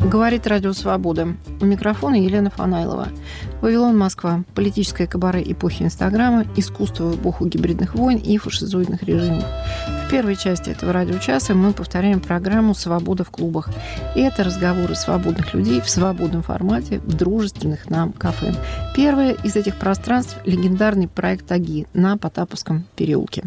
Говорит Радио Свобода. У микрофона Елена Фанайлова. Вавилон, Москва. Политическое кабаре эпохи Инстаграма, искусство в эпоху гибридных войн и фашизоидных режимов. В первой части этого радиочаса мы повторяем программу «Свобода в клубах». И это разговоры свободных людей в свободном формате в дружественных нам кафе. Первое из этих пространств – легендарный проект «Аги» на Потаповском переулке.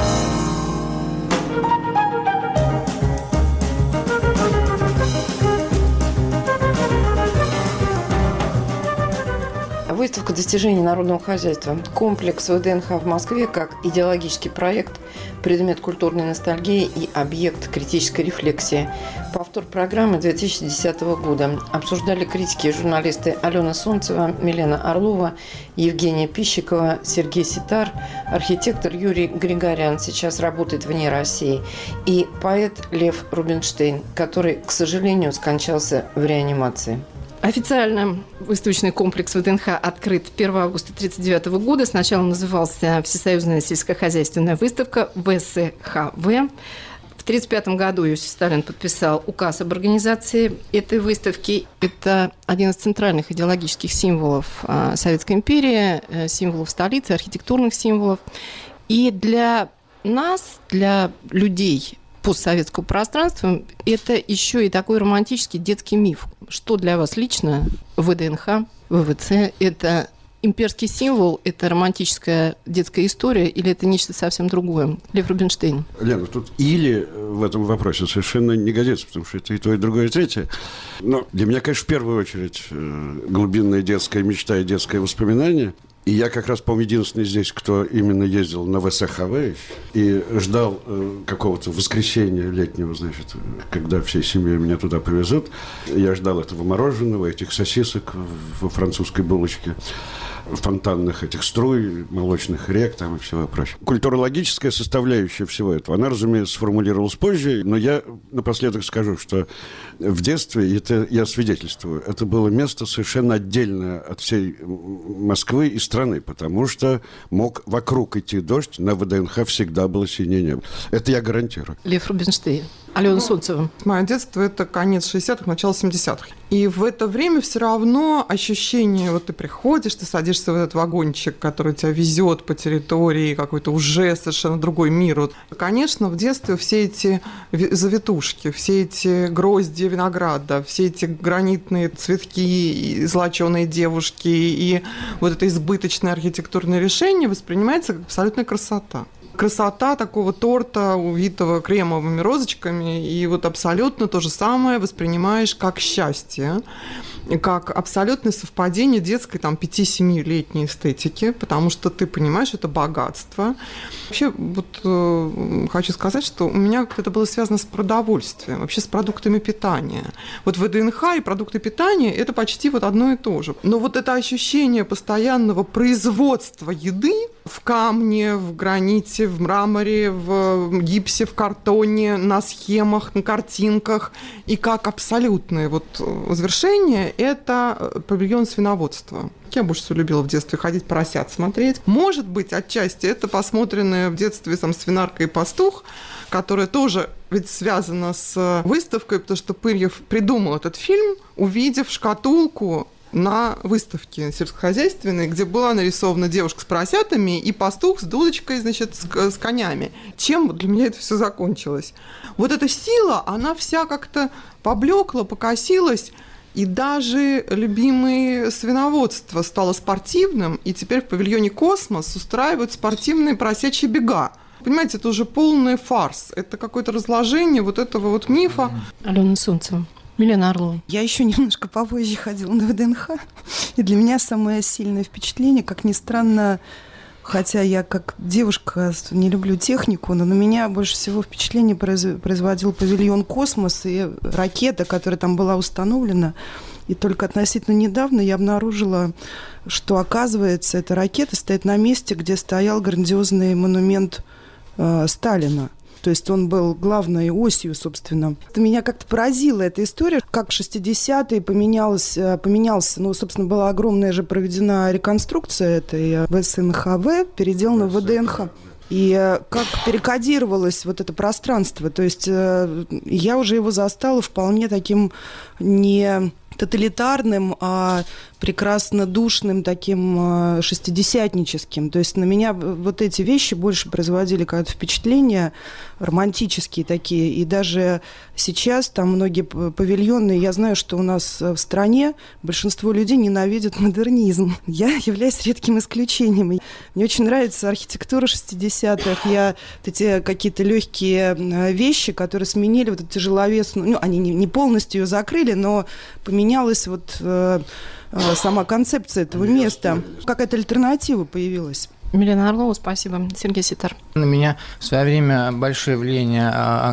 Выставка достижений народного хозяйства. Комплекс ВДНХ в Москве как идеологический проект, предмет культурной ностальгии и объект критической рефлексии. Повтор программы 2010 года. Обсуждали критики и журналисты Алена Солнцева, Милена Орлова, Евгения Пищикова, Сергей Ситар, архитектор Юрий Григорян, сейчас работает вне России, и поэт Лев Рубинштейн, который, к сожалению, скончался в реанимации. Официально выставочный комплекс ВДНХ открыт 1 августа 1939 года. Сначала назывался Всесоюзная сельскохозяйственная выставка ВСХВ. В 1935 году Иосиф Сталин подписал указ об организации этой выставки. Это один из центральных идеологических символов Советской империи, символов столицы, архитектурных символов. И для нас, для людей постсоветского пространства, это еще и такой романтический детский миф. Что для вас лично ВДНХ, ВВЦ – это имперский символ, это романтическая детская история или это нечто совсем другое? Лев Рубинштейн. Лена, тут «или» в этом вопросе совершенно не годится, потому что это и то, и другое, и третье. Но для меня, конечно, в первую очередь глубинная детская мечта и детское воспоминание. И я как раз, по-моему, единственный здесь, кто именно ездил на ВСХВ и ждал какого-то воскресенья летнего, значит, когда всей семьей меня туда повезут. Я ждал этого мороженого, этих сосисок во французской булочке, фонтанных этих струй, молочных рек там и всего прочего. Культурологическая составляющая всего этого, она, разумеется, сформулировалась позже, но я напоследок скажу, что в детстве, это я свидетельствую, это было место совершенно отдельное от всей Москвы и страны, потому что мог вокруг идти дождь, на ВДНХ всегда было синее небо. Это я гарантирую. Лев Рубинштейн. Алена Солнцева. Мое детство – это конец 60-х, начало 70-х. И в это время все равно ощущение, вот ты приходишь, ты садишься в этот вагончик, который тебя везет по территории, какой-то уже совершенно другой мир. Вот. Конечно, в детстве все эти завитушки, все эти грозди винограда, все эти гранитные цветки, и золоченые девушки, и вот это избыточное архитектурное решение воспринимается как абсолютная красота. Красота такого торта, увитого кремовыми розочками, и вот абсолютно то же самое воспринимаешь как счастье, как абсолютное совпадение детской 5-7-летней эстетики, потому что ты понимаешь, это богатство. Вообще, вот хочу сказать, что у меня это было связано с продовольствием, вообще с продуктами питания. Вот ВДНХ и продукты питания – это почти вот одно и то же. Но вот это ощущение постоянного производства еды в камне, в граните, в мраморе, в гипсе, в картоне, на схемах, на картинках, и как абсолютное вот завершение – это павильон свиноводства. Я больше всего любила в детстве ходить поросят смотреть. Может быть, отчасти это посмотренное в детстве «Свинарка и пастух», которая тоже ведь связана с выставкой, потому что Пырьев придумал этот фильм, увидев шкатулку на выставке сельскохозяйственной, где была нарисована девушка с поросятами и пастух с дудочкой, значит, с конями. Чем для меня это все закончилось? Вот эта сила, она вся как-то поблекла, покосилась, и даже любимое свиноводство стало спортивным, и теперь в павильоне «Космос» устраивают спортивные поросячьи бега. Понимаете, это уже полный фарс, это какое-то разложение вот этого вот мифа. Алена Солнцева. Милена Орлова. Я еще немножко попозже ходила на ВДНХ, и для меня самое сильное впечатление, как ни странно, хотя я как девушка не люблю технику, но на меня больше всего впечатление производил павильон «Космос» и ракета, которая там была установлена. И только относительно недавно я обнаружила, что, оказывается, эта ракета стоит на месте, где стоял грандиозный монумент Сталина. То есть он был главной осью, собственно. Меня как-то поразила эта история, как в 60-е поменялся, ну, собственно, была огромная же проведена реконструкция этой ВСНХВ, переделана в ВДНХ. И как перекодировалось вот это пространство. То есть я уже его застала вполне таким не тоталитарным, а прекрасно душным, таким шестидесятническим. То есть на меня вот эти вещи больше производили какое-то впечатление, романтические такие. И даже сейчас там многие павильоны, я знаю, что у нас в стране большинство людей ненавидят модернизм. Я являюсь редким исключением. Мне очень нравится архитектура 60-х. Я вот эти какие-то легкие вещи, которые сменили вот эту тяжеловесную... Ну, они не полностью ее закрыли, но поменялась вот сама концепция этого места. Какая-то альтернатива появилась. Милена Орлова, спасибо. Сергей Ситар. На меня в свое время большое влияние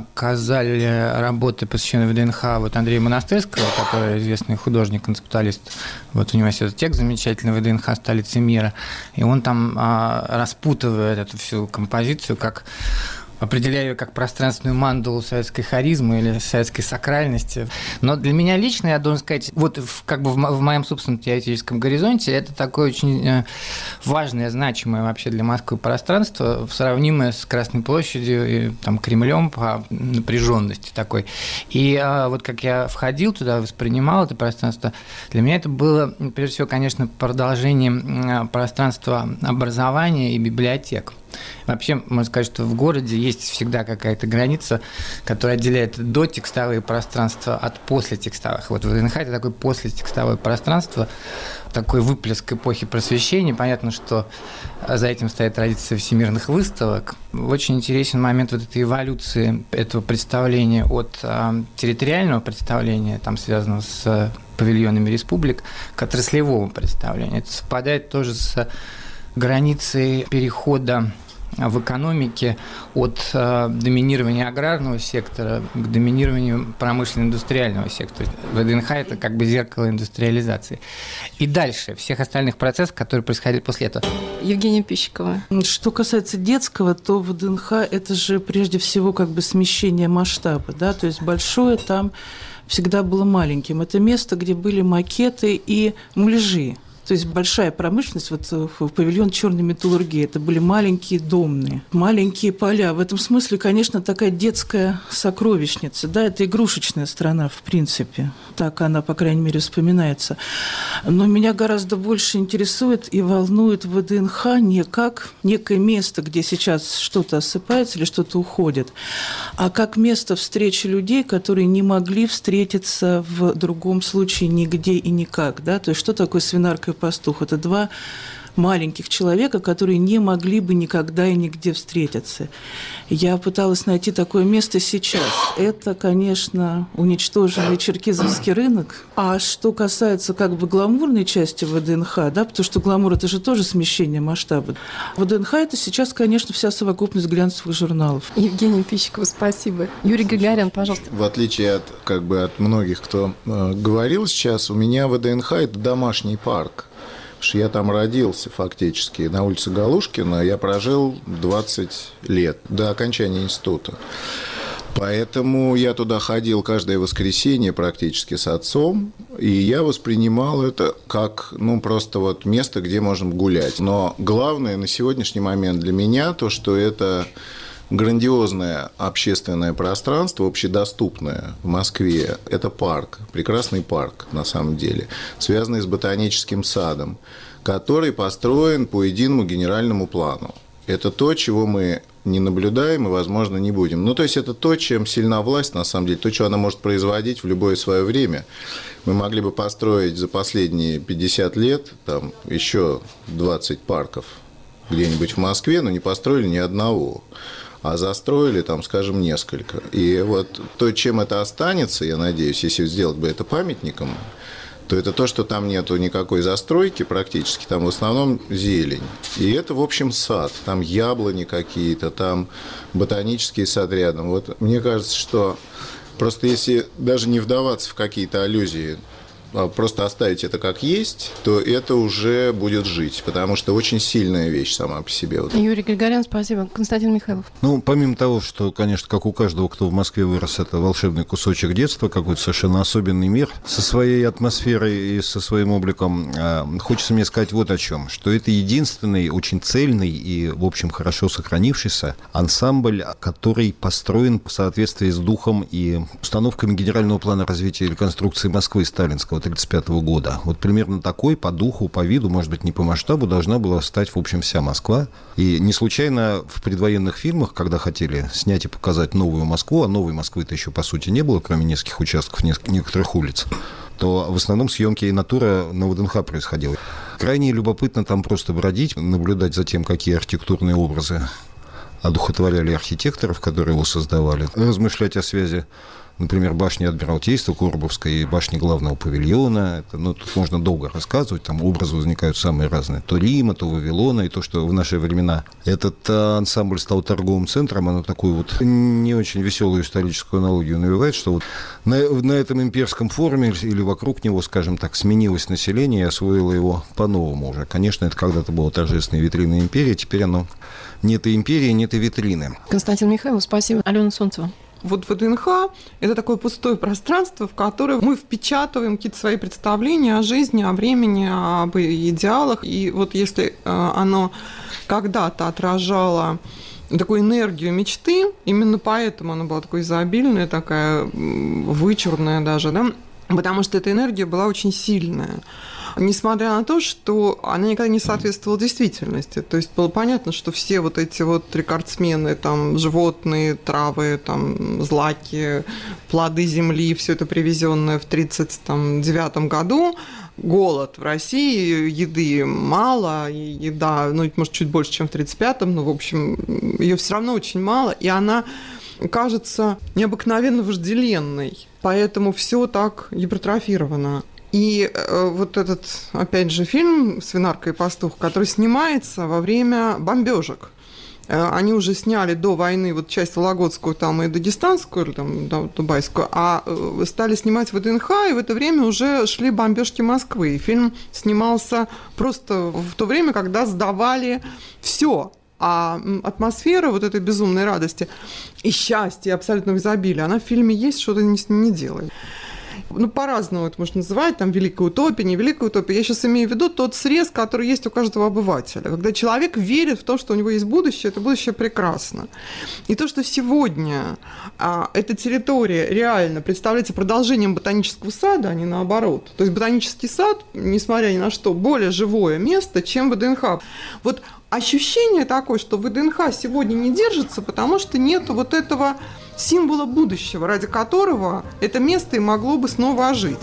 оказали работы, посвященные ВДНХ вот Андрея Монастырского, который известный художник-концептуалист вот университета ТЕК, замечательный ВДНХ «Столицы мира». И он там распутывает эту всю композицию, определяю ее как пространственную мандалу советской харизмы или советской сакральности. Но для меня лично, я должен сказать, вот в моем собственном теоретическом горизонте это такое очень важное, значимое вообще для Москвы пространство, сравнимое с Красной площадью и там, Кремлем по напряженности такой. И вот как я входил туда, воспринимал это пространство, для меня это было, прежде всего, конечно, продолжением пространства образования и библиотек. Вообще, можно сказать, что в городе есть всегда какая-то граница, которая отделяет дотекстовые пространства от послетекстовых. Вот ВДНХ – это такое послетекстовое пространство, такой выплеск эпохи Просвещения. Понятно, что за этим стоит традиция всемирных выставок. Очень интересен момент вот этой эволюции этого представления от территориального представления, там, связанного с павильонами республик, к отраслевому представлению. Это совпадает тоже с границей перехода в экономике от доминирования аграрного сектора к доминированию промышленно-индустриального сектора. ВДНХ – это как бы зеркало индустриализации. И дальше всех остальных процессов, которые происходили после этого. Евгения Пищикова. Что касается детского, то ВДНХ – это же прежде всего как бы смещение масштаба, да, то есть большое там всегда было маленьким. Это место, где были макеты и муляжи. То есть большая промышленность, вот в павильон черной металлургии, это были маленькие домные, маленькие поля. В этом смысле, конечно, такая детская сокровищница, да, это игрушечная страна, в принципе, так она, по крайней мере, вспоминается. Но меня гораздо больше интересует и волнует ВДНХ не как некое место, где сейчас что-то осыпается или что-то уходит, а как место встречи людей, которые не могли встретиться в другом случае нигде и никак, да, то есть что такое Свинарка и Пастух? Это два маленьких человека, которые не могли бы никогда и нигде встретиться. Я пыталась найти такое место сейчас. Это, конечно, уничтоженный черкизовский рынок. А что касается как бы гламурной части ВДНХ, да, потому что гламур – это же тоже смещение масштаба. ВДНХ – это сейчас, конечно, вся совокупность глянцевых журналов. Евгения Пищикова, спасибо. Юрий Гагарин, пожалуйста. В отличие от многих, кто говорил сейчас, у меня ВДНХ – это домашний парк. Я там родился фактически. На улице Галушкина я прожил 20 лет до окончания института. Поэтому я туда ходил каждое воскресенье практически с отцом, и я воспринимал это как, просто вот место, где можно гулять. Но главное на сегодняшний момент для меня то, что это грандиозное общественное пространство, общедоступное в Москве. Это парк, прекрасный парк на самом деле, связанный с ботаническим садом, который построен по единому генеральному плану. Это то, чего мы не наблюдаем и, возможно, не будем. То есть это то, чем сильна власть, на самом деле, то, что она может производить в любое свое время. Мы могли бы построить за последние 50 лет там, еще 20 парков где-нибудь в Москве, но не построили ни одного. А застроили там, скажем, несколько. И вот то, чем это останется, я надеюсь, если сделать бы это памятником, то это то, что там нету никакой застройки практически, там в основном зелень. И это, в общем, сад. Там яблони какие-то, там ботанический сад рядом. Вот мне кажется, что просто если даже не вдаваться в какие-то аллюзии просто оставить это как есть, то это уже будет жить, потому что очень сильная вещь сама по себе. Юрий Григорян, спасибо. Константин Михайлов. Ну, помимо того, что, конечно, как у каждого, кто в Москве вырос, это волшебный кусочек детства, какой-то совершенно особенный мир со своей атмосферой и со своим обликом, хочется мне сказать вот о чем, что это единственный, очень цельный и, в общем, хорошо сохранившийся ансамбль, который построен в соответствии с духом и установками генерального плана развития и реконструкции Москвы сталинского 1935 года. Вот примерно такой по духу, по виду, может быть, не по масштабу, должна была стать, в общем, вся Москва. И не случайно в предвоенных фильмах, когда хотели снять и показать новую Москву, а новой Москвы-то еще, по сути, не было, кроме нескольких участков, некоторых улиц, то в основном съемки и натура на ВДНХ происходила. Крайне любопытно там просто бродить, наблюдать за тем, какие архитектурные образы одухотворяли архитекторов, которые его создавали, размышлять о связи, например, башни Адмиралтейства Курбовской и башни главного павильона. Это, тут можно долго рассказывать, там образы возникают самые разные. То Рима, то Вавилона, и то, что в наши времена этот ансамбль стал торговым центром, оно такую вот не очень веселую историческую аналогию навевает, что вот на этом имперском форуме или вокруг него, скажем так, сменилось население и освоило его по-новому уже. Конечно, это когда-то было торжественной витриной империи, теперь оно нет и империи, нет и витрины. Константин Михайлов, спасибо. Алена Солнцева. Вот ВДНХ – это такое пустое пространство, в которое мы впечатываем какие-то свои представления о жизни, о времени, об идеалах. И вот если оно когда-то отражало такую энергию мечты, именно поэтому оно было такое изобильное, такая вычурная даже, да, потому что эта энергия была очень сильная. Несмотря на то, что она никогда не соответствовала действительности. То есть было понятно, что все вот эти вот рекордсмены, там, животные, травы, там, злаки, плоды земли, все это привезенное в 1939 году, голод в России, еды мало, и еда, может, чуть больше, чем в 1935-м, но, в общем, ее все равно очень мало, и она кажется необыкновенно вожделенной. Поэтому все так гипертрофировано. И вот этот, опять же, фильм «Свинарка и пастух», который снимается во время бомбежек. Они уже сняли до войны вот часть Вологодскую там, и дагестанскую, или там, дубайскую, а стали снимать ВДНХ, и в это время уже шли бомбежки Москвы. И фильм снимался просто в то время, когда сдавали все. А атмосфера вот этой безумной радости и счастья, и абсолютного изобилия, она в фильме есть, что-то не делает. По-разному это можно называть, там, великая утопия, не великая утопия. Я сейчас имею в виду тот срез, который есть у каждого обывателя. Когда человек верит в то, что у него есть будущее, это будущее прекрасно. И то, что сегодня эта территория реально представляется продолжением ботанического сада, а не наоборот. То есть ботанический сад, несмотря ни на что, более живое место, чем ВДНХ. Вот ощущение такое, что ВДНХ сегодня не держится, потому что нет вот этого символа будущего, ради которого это место и могло бы снова ожить.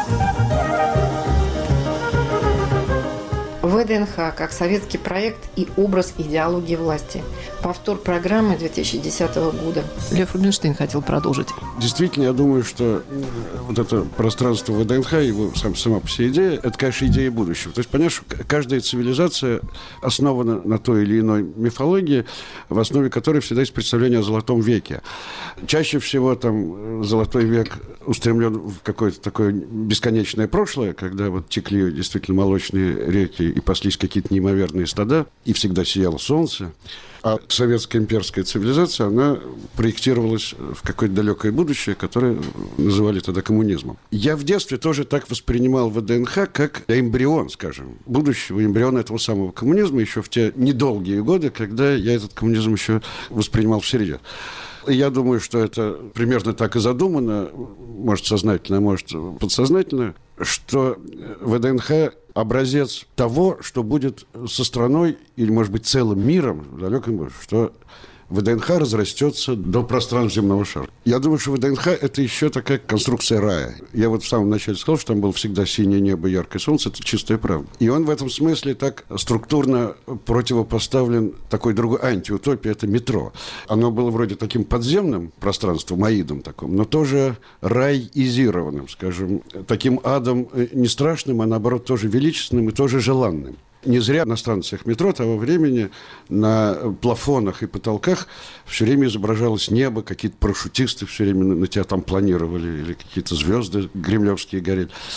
ВДНХ как советский проект и образ идеологии власти. Повтор программы 2010 года. Лев Рубинштейн хотел продолжить. Действительно, я думаю, что вот это пространство ВДНХ, его сама по себе идея, это, конечно, идея будущего. То есть, понятно, что каждая цивилизация основана на той или иной мифологии, в основе которой всегда есть представление о Золотом веке. Чаще всего там Золотой век устремлен в какое-то такое бесконечное прошлое, когда вот текли действительно молочные реки и паслись какие-то неимоверные стада, и всегда сияло солнце. А советская имперская цивилизация, она проектировалась в какое-то далекое будущее, которое называли тогда коммунизмом. Я в детстве тоже так воспринимал ВДНХ как эмбрион, скажем, будущего эмбриона этого самого коммунизма еще в те недолгие годы, когда я этот коммунизм еще воспринимал всерьез. Я думаю, что это примерно так и задумано, может, сознательно, а может, подсознательно, что ВДНХ – образец того, что будет со страной или, может быть, целым миром в далеком будущем, что ВДНХ разрастется до пространств земного шара. Я думаю, что ВДНХ – это еще такая конструкция рая. Я вот в самом начале сказал, что там было всегда синее небо, яркое солнце – это чистая правда. И он в этом смысле так структурно противопоставлен такой другой антиутопии – это метро. Оно было вроде таким подземным пространством, аидом таким, но тоже райизированным, скажем, таким адом не страшным, а наоборот тоже величественным и тоже желанным. Не зря на станциях метро того времени на плафонах и потолках все время изображалось небо, какие-то парашютисты все время на тебя там планировали, или какие-то звезды кремлевские горели.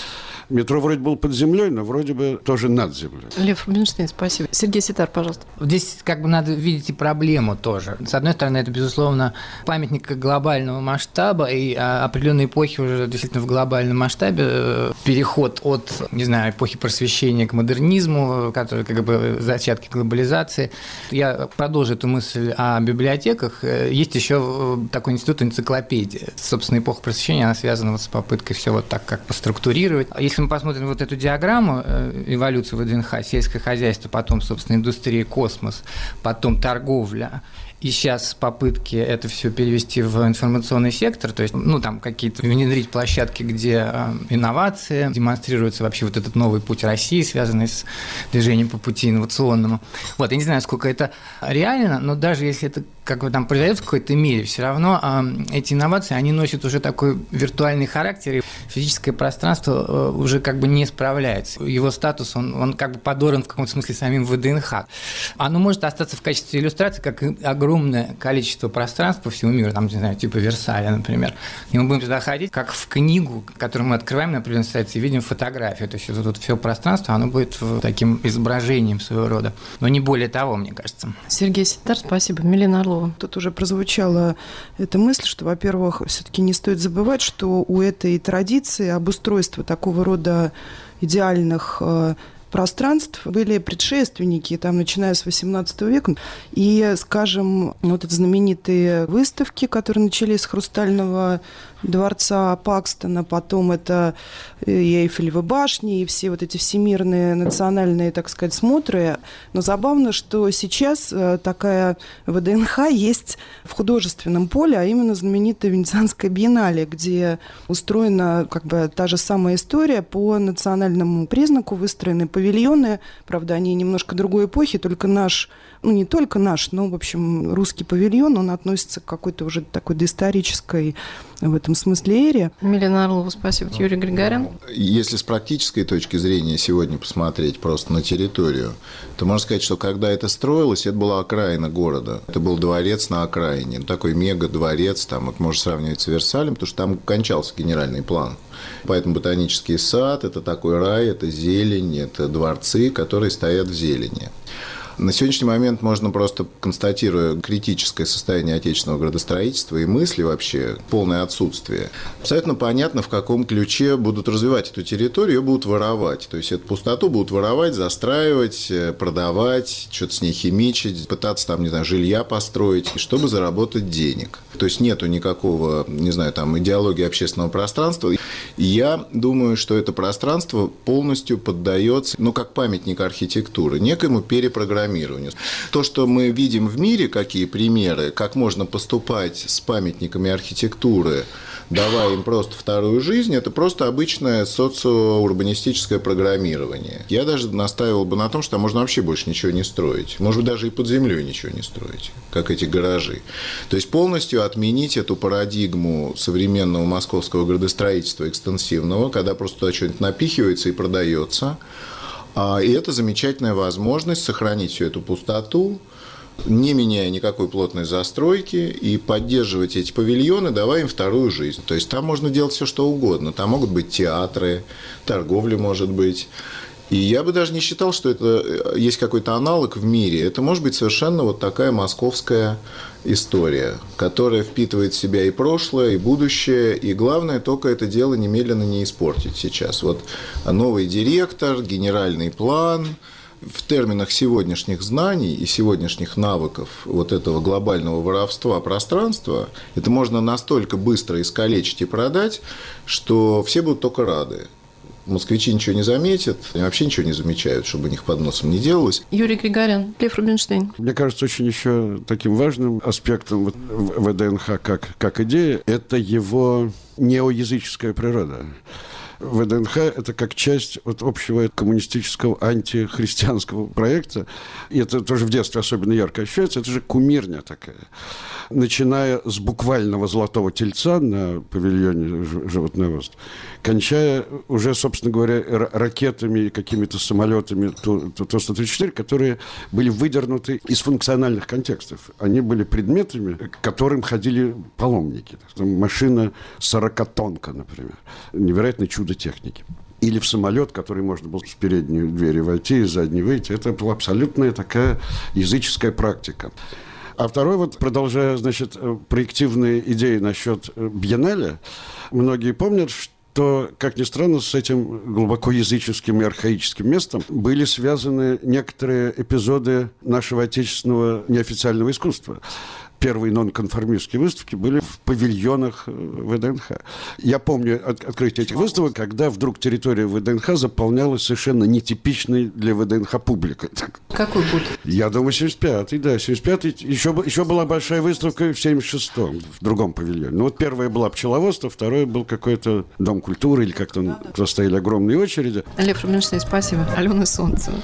Метро вроде было под землей, но вроде бы тоже над землей. Лев Рубинштейн, спасибо. Сергей Ситар, пожалуйста. Здесь как бы надо видеть и проблему тоже. С одной стороны, это, безусловно, памятник глобального масштаба, и определенные эпохи уже действительно в глобальном масштабе. Переход от, не знаю, эпохи просвещения к модернизму, который как бы зачатки глобализации. Я продолжу эту мысль о библиотеках. Есть еще такой институт энциклопедии. Собственно, эпоха просвещения, она связана вот с попыткой все вот так как поструктурировать. Если мы посмотрим вот эту диаграмму эволюции ВДНХ, сельское хозяйство, потом, собственно, индустрия, космос, потом торговля, и сейчас попытки это все перевести в информационный сектор, то есть, там какие-то внедрить площадки, где инновации, демонстрируется вообще вот этот новый путь России, связанный с движением по пути инновационному. Вот, я не знаю, сколько это реально, но даже если это как бы там произойдет в какой-то мере, все равно эти инновации, они носят уже такой виртуальный характер, и физическое пространство уже как бы не справляется. Его статус, он как бы подорван в каком-то смысле самим ВДНХ. Оно может остаться в качестве иллюстрации, как огромное количество пространств по всему миру, там, не знаю, типа Версаля, например. И мы будем туда ходить, как в книгу, которую мы открываем на определенной странице и видим фотографию. То есть вот тут все пространство, оно будет таким изображением своего рода. Но не более того, мне кажется. Сергей Ситар, спасибо. Милена Орлова. Тут уже прозвучала эта мысль, что, во-первых, все-таки не стоит забывать, что у этой традиции обустройства такого рода идеальных пространств были предшественники, там, начиная с XVIII века. И, скажем, вот эти знаменитые выставки, которые начались с Хрустального дворца Пакстона, потом это и Эйфелевы башни, и все вот эти всемирные национальные, так сказать, смотры. Но забавно, что сейчас такая ВДНХ есть в художественном поле, а именно знаменитая Венецианская биеннале, где устроена как бы та же самая история по национальному признаку, выстроены павильоны, правда, они немножко другой эпохи, только наш, не только наш, но, в общем, русский павильон, он относится к какой-то уже такой доисторической в этом смысле эре. Милена Орлова, спасибо. Юрий Григорян. Если с практической точки зрения сегодня посмотреть просто на территорию, то можно сказать, что когда это строилось, это была окраина города. Это был дворец на окраине. Такой мега-дворец, там, вот можно сравнивать с Версалем, потому что там кончался генеральный план. Поэтому ботанический сад – это такой рай, это зелень, это дворцы, которые стоят в зелени. На сегодняшний момент можно просто, констатируя критическое состояние отечественного градостроительства и мысли вообще, полное отсутствие, абсолютно понятно, в каком ключе будут развивать эту территорию, ее будут воровать. То есть эту пустоту будут воровать, застраивать, продавать, что-то с ней химичить, пытаться там, не знаю, жилья построить, чтобы заработать денег. То есть нету никакого, не знаю, там, идеологии общественного пространства. И я думаю, что это пространство полностью поддается, как памятник архитектуры, некоему перепрограммированию. То, что мы видим в мире, какие примеры, как можно поступать с памятниками архитектуры, давая им просто вторую жизнь, это просто обычное социоурбанистическое программирование. Я даже настаивал бы на том, что можно вообще больше ничего не строить. Может быть, даже и под землей ничего не строить, как эти гаражи. То есть полностью отменить эту парадигму современного московского градостроительства экстенсивного, когда просто туда что-нибудь напихивается и продается. И это замечательная возможность сохранить всю эту пустоту, не меняя никакой плотной застройки, и поддерживать эти павильоны, давая им вторую жизнь. То есть там можно делать все, что угодно. Там могут быть театры, торговля может быть. И я бы даже не считал, что это есть какой-то аналог в мире. Это может быть совершенно вот такая московская история, которая впитывает в себя и прошлое, и будущее. И главное, только это дело немедленно не испортить сейчас. Вот новый директор, генеральный план. В терминах сегодняшних знаний и сегодняшних навыков вот этого глобального воровства пространства это можно настолько быстро искалечить и продать, что все будут только рады. Москвичи ничего не заметят, они вообще ничего не замечают, чтобы у них под носом не делалось. Юрий Григорян, Лев Рубинштейн. Мне кажется, очень еще таким важным аспектом ВДНХ как идея – это его неоязыческая природа. ВДНХ – это как часть вот общего коммунистического антихристианского проекта. И это тоже в детстве особенно ярко ощущается. Это же кумирня такая. Начиная с буквального золотого тельца на павильоне животноводств, кончая уже, собственно говоря, ракетами и какими-то самолетами Ту-134, которые были выдернуты из функциональных контекстов. Они были предметами, к которым ходили паломники. Машина 40-тонка, например. Невероятное чудо техники. или в самолет, который можно было с передней двери войти и с задней выйти. Это была абсолютная такая языческая практика. А второй, вот продолжая, значит, проективные идеи насчет биеннале, многие помнят, что, как ни странно, с этим глубоко языческим и архаическим местом были связаны некоторые эпизоды нашего отечественного неофициального искусства. Первые нонконформистские выставки были в павильонах ВДНХ. Я помню открытие этих выставок, когда вдруг территория ВДНХ заполнялась совершенно нетипичной для ВДНХ публикой. Какой год? Я думаю, 75-й, да. 75-й. Еще была большая выставка в 76-м, в другом павильоне. Ну, вот первая была пчеловодство, второй был какой-то дом культуры, или как-то стояли огромные очереди. Лев Рубинштейн, спасибо. Алена Солнцева.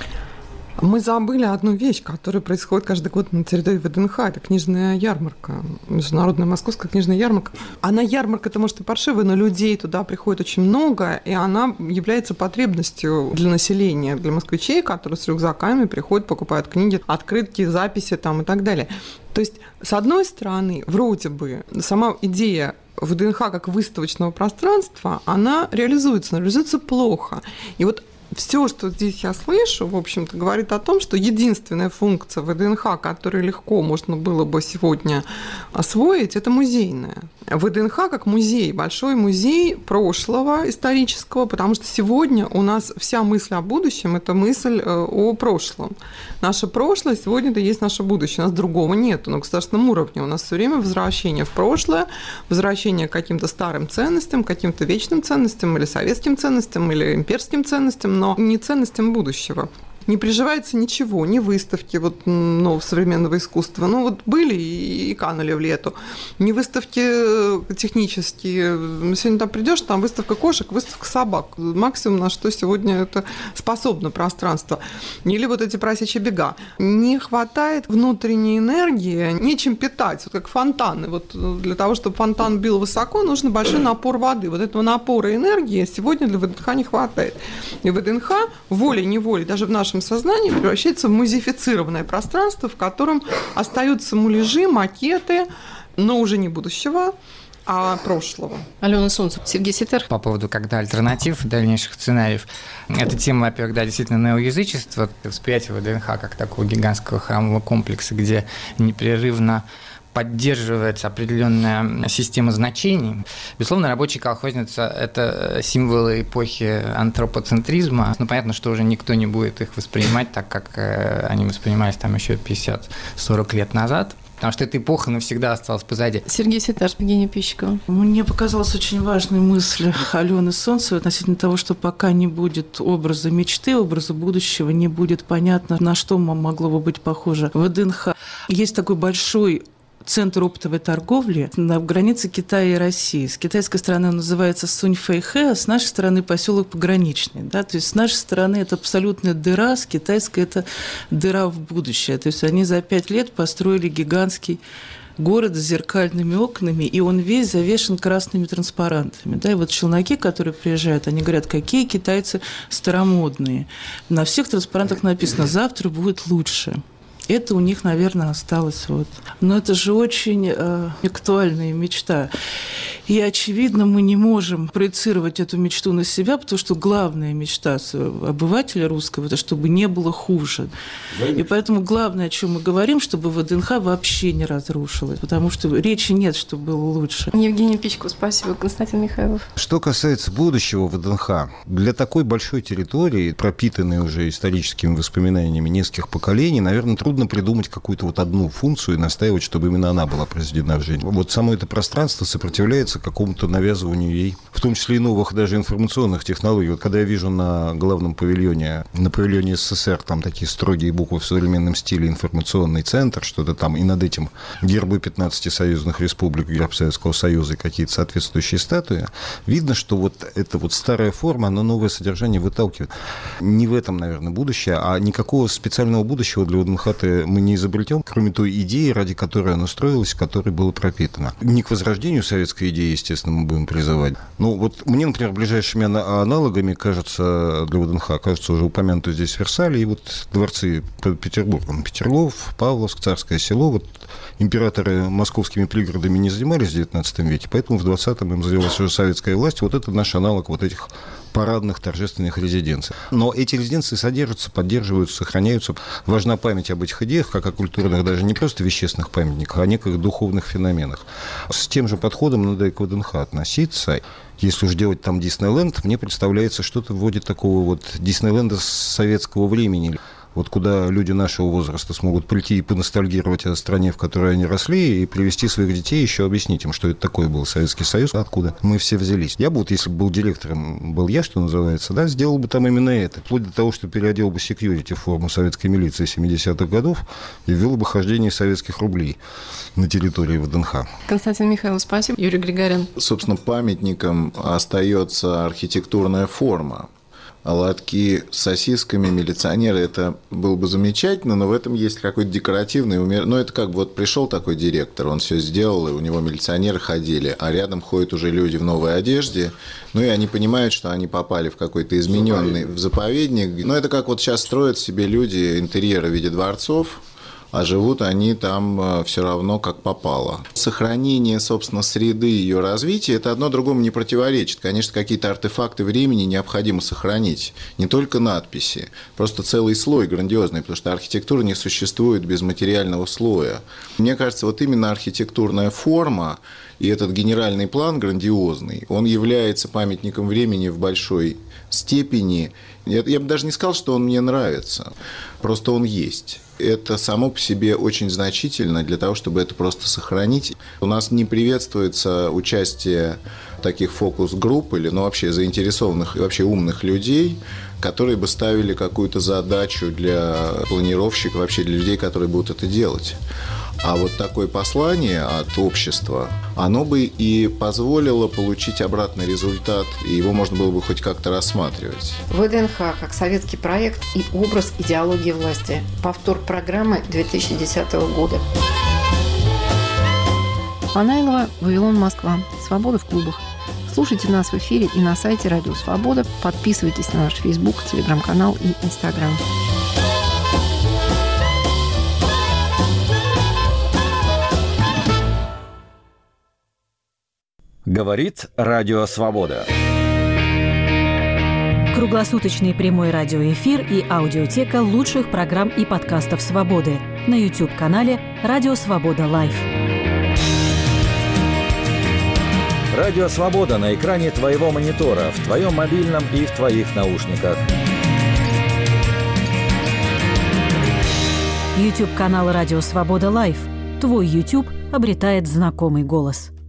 Мы забыли одну вещь, которая происходит каждый год на территории ВДНХ. Это книжная ярмарка, Международная Московская книжная ярмарка. Она ярмарка-то, может, и паршивая, но людей туда приходит очень много, и она является потребностью для населения, для москвичей, которые с рюкзаками приходят, покупают книги, открытки, записи там и так далее. То есть, с одной стороны, вроде бы, сама идея ВДНХ как выставочного пространства, она реализуется, но реализуется плохо. И вот все, что здесь я слышу, в общем-то, говорит о том, что единственная функция ВДНХ, которую легко можно было бы сегодня освоить, это музейная. ВДНХ как музей, большой музей прошлого исторического, потому что сегодня у нас вся мысль о будущем – это мысль о прошлом. Наше прошлое сегодня – это есть наше будущее. У нас другого нет на государственном уровне. У нас все время возвращение в прошлое, возвращение к каким-то старым ценностям, каким-то вечным ценностям или советским ценностям, или имперским ценностям, но не ценностям будущего. Не приживается ничего, ни выставки вот, современного искусства. Ну, вот были и канули в лету. Ни выставки технические. Сегодня там придешь, там выставка кошек, выставка собак. Максимум, на что сегодня это способно пространство. Или вот эти просячие бега. Не хватает внутренней энергии, нечем питать. Вот как фонтаны. Вот для того, чтобы фонтан бил высоко, нужен большой напор воды. Вот этого напора энергии сегодня для ВДНХ не хватает. И ВДНХ волей-неволей, даже в нашем сознании превращается в музеифицированное пространство, в котором остаются муляжи, макеты, но уже не будущего, а прошлого. Алена Солнцева, Сергей Ситер. По поводу когда альтернатив, дальнейших сценариев. Эта тема, во-первых, да, действительно неоязычество, восприятие ВДНХ как такого гигантского храмового комплекса, где непрерывно поддерживается определенная система значений. Безусловно, рабочая колхозница – это символы эпохи антропоцентризма. Но понятно, что уже никто не будет их воспринимать так, как они воспринимались там еще 50-40 лет назад. Потому что эта эпоха навсегда осталась позади. Сергей Ситар, Евгения Пищикова. Мне показалась очень важной мысль Алены Солнцевой относительно того, что пока не будет образа мечты, образа будущего, не будет понятно, на что могло бы быть похоже ВДНХ. Есть такой большой центр оптовой торговли на границе Китая и России. С китайской стороны он называется Суньфэйхэ, а с нашей стороны поселок Пограничный. Да? То есть с нашей стороны это абсолютная дыра, с китайской это дыра в будущее. То есть они за 5 лет построили гигантский город с зеркальными окнами, и он весь завешен красными транспарантами. Да? И вот челноки, которые приезжают, они говорят, какие китайцы старомодные. На всех транспарантах написано «завтра будет лучше». Это у них, наверное, осталось. Вот. Но это же очень актуальная мечта. И, очевидно, мы не можем проецировать эту мечту на себя, потому что главная мечта обывателя русского – это чтобы не было хуже. И поэтому главное, о чем мы говорим, чтобы ВДНХ вообще не разрушилась, потому что речи нет, что было лучше. Евгения Пичкова, спасибо. Константин Михайлов. Что касается будущего ВДНХ, для такой большой территории, пропитанной уже историческими воспоминаниями нескольких поколений, наверное, трудно придумать какую-то вот одну функцию и настаивать, чтобы именно она была произведена в жизнь. Вот само это пространство сопротивляется какому-то навязыванию ей, в том числе и новых даже информационных технологий. Вот когда я вижу на главном павильоне, на павильоне СССР, там такие строгие буквы в современном стиле «Информационный центр», что-то там, и над этим гербы 15 союзных республик, герб Советского Союза и какие-то соответствующие статуи, видно, что вот эта вот старая форма, она новое содержание выталкивает. Не в этом, наверное, будущее, а никакого специального будущего для ВДНХ мы не изобретем, кроме той идеи, ради которой она строилась, которой было пропитано. Не к возрождению советской идеи, естественно, мы будем призывать. Ну, вот мне, например, ближайшими аналогами, кажется, для ВДНХ, кажется, уже упомянуты здесь Версаль и вот дворцы Петербурга. Петергоф, Павловск, Царское Село. Вот императоры московскими пригородами не занимались в XIX веке, поэтому в XX им занялась уже советская власть. Вот это наш аналог вот этих парадных торжественных резиденций. Но эти резиденции содержатся, поддерживаются, сохраняются. Важна память об этих идеях, как о культурных, даже не просто вещественных памятниках, а о неких духовных феноменах. С тем же подходом надо и к ВДНХ относиться. Если уж делать там Диснейленд, мне представляется что-то вроде такого вот Диснейленда советского времени. Вот куда люди нашего возраста смогут прийти и поностальгировать о стране, в которой они росли, и привести своих детей, еще объяснить им, что это такое был Советский Союз, откуда мы все взялись. Я бы вот, если бы был директором, был я, что называется, да, сделал бы там именно это. Вплоть до того, что переодел бы секьюрити в форму советской милиции 70-х годов и ввел бы хождение советских рублей на территории ВДНХ. Константин Михайлович, спасибо. Юрий Григорян. Собственно, памятником остается архитектурная форма. Лотки с сосисками, милиционеры, это было бы замечательно, но в этом есть какой-то декоративный Ну, это как бы вот пришел такой директор, он все сделал, и у него милиционеры ходили, а рядом ходят уже люди в новой одежде, ну, и они понимают, что они попали в какой-то измененный заповедник. Ну, это как вот сейчас строят себе люди интерьеры в виде дворцов, а живут они там все равно как попало. Сохранение, собственно, среды ее развития, это одно другому не противоречит. Конечно, какие-то артефакты времени необходимо сохранить. Не только надписи, просто целый слой грандиозный, потому что архитектура не существует без материального слоя. Мне кажется, вот именно архитектурная форма и этот генеральный план грандиозный, он является памятником времени в большой степени. Я бы даже не сказал, что он мне нравится, просто он есть. Это само по себе очень значительно для того, чтобы это просто сохранить. У нас не приветствуется участие таких фокус-групп или вообще заинтересованных и вообще умных людей, которые бы ставили какую-то задачу для планировщиков, вообще для людей, которые будут это делать. А вот такое послание от общества, оно бы и позволило получить обратный результат, и его можно было бы хоть как-то рассматривать. ВДНХ как советский проект и образ идеологии власти. Повтор программы 2010 года. Панайлова, Вавилон, Москва. Свобода в клубах. Слушайте нас в эфире и на сайте Радио Свобода. Подписывайтесь на наш Facebook, Телеграм-канал и Инстаграм. Говорит Радио Свобода. Круглосуточный прямой радиоэфир и аудиотека лучших программ и подкастов «Свободы» на YouTube-канале «Радио Свобода Лайв». Радио Свобода на экране твоего монитора, в твоем мобильном и в твоих наушниках. YouTube-канал «Радио Свобода Лайв». Твой YouTube обретает знакомый голос.